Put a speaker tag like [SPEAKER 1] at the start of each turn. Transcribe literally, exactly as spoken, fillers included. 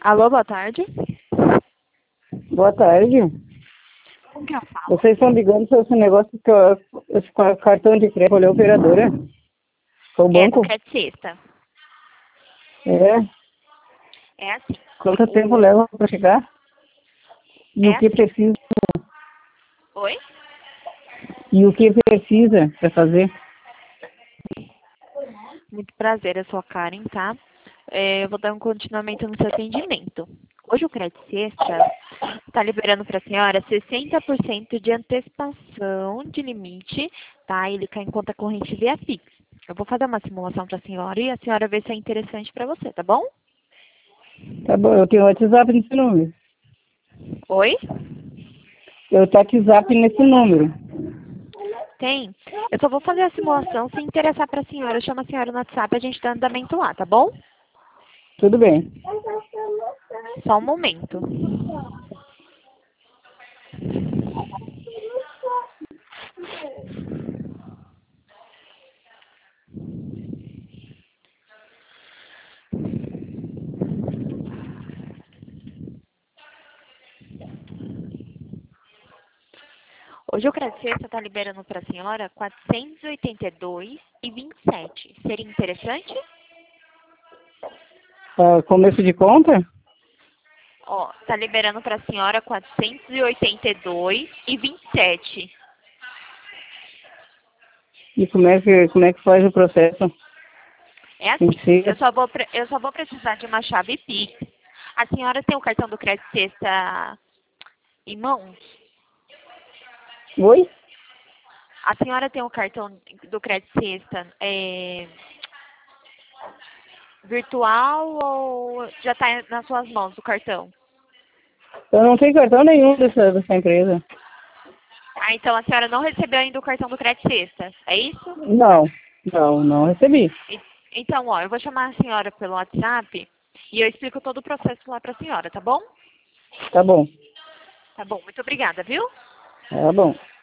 [SPEAKER 1] Alô, boa tarde.
[SPEAKER 2] Boa tarde.
[SPEAKER 1] Com quem eu falo?
[SPEAKER 2] Vocês estão ligando sobre esse negócio que eu, esse ca- cartão de crédito, olha a operadora? Foi o
[SPEAKER 1] É, do
[SPEAKER 2] banco?
[SPEAKER 1] Crédito Sexta.
[SPEAKER 2] É.
[SPEAKER 1] É assim.
[SPEAKER 2] Quanto tempo
[SPEAKER 1] O...
[SPEAKER 2] leva para chegar? E
[SPEAKER 1] É
[SPEAKER 2] o que
[SPEAKER 1] assim.
[SPEAKER 2] precisa?
[SPEAKER 1] Oi?
[SPEAKER 2] E o que precisa para fazer?
[SPEAKER 1] Muito prazer, eu sou a Karen, tá? É, eu vou dar um continuamento no seu atendimento. Hoje o Crédito Sexta está liberando para a senhora sessenta por cento de antecipação de limite, tá? Ele cai em conta corrente via Pix. Eu vou fazer uma simulação para a senhora e a senhora vê se é interessante para você, tá bom?
[SPEAKER 2] Tá bom, eu tenho WhatsApp nesse número.
[SPEAKER 1] Oi?
[SPEAKER 2] Eu tenho WhatsApp nesse número.
[SPEAKER 1] Tem. Eu só vou fazer a simulação. Se interessar para a senhora, eu chamo a senhora no WhatsApp, a gente dá andamento lá, tá bom?
[SPEAKER 2] Tudo bem.
[SPEAKER 1] Só um momento. Hoje o Crédito Sexta está liberando para a senhora quatrocentos e oitenta e dois reais e vinte e sete centavos. Seria interessante?
[SPEAKER 2] Ah, começo de conta?
[SPEAKER 1] Ó, tá liberando para a senhora quatrocentos e oitenta e dois reais e vinte e sete centavos.
[SPEAKER 2] E como é que, como é que faz o processo?
[SPEAKER 1] É
[SPEAKER 2] Tem
[SPEAKER 1] assim,
[SPEAKER 2] que ser.
[SPEAKER 1] eu só vou, pre- eu só vou precisar de uma chave Pix. A senhora tem o cartão do Crédito Sexta em mãos?
[SPEAKER 2] Oi?
[SPEAKER 1] A senhora tem o cartão do Crédito Sexta é, virtual ou já está nas suas mãos o cartão?
[SPEAKER 2] Eu não tenho cartão nenhum dessa, dessa empresa.
[SPEAKER 1] Ah, então a senhora não recebeu ainda o cartão do Crédito Sexta, é isso?
[SPEAKER 2] Não, não, não recebi.
[SPEAKER 1] E- Então, ó, eu vou chamar a senhora pelo WhatsApp e eu explico todo o processo lá para a senhora, tá bom?
[SPEAKER 2] Tá bom,
[SPEAKER 1] Tá bom, muito obrigada, viu?
[SPEAKER 2] tá bom.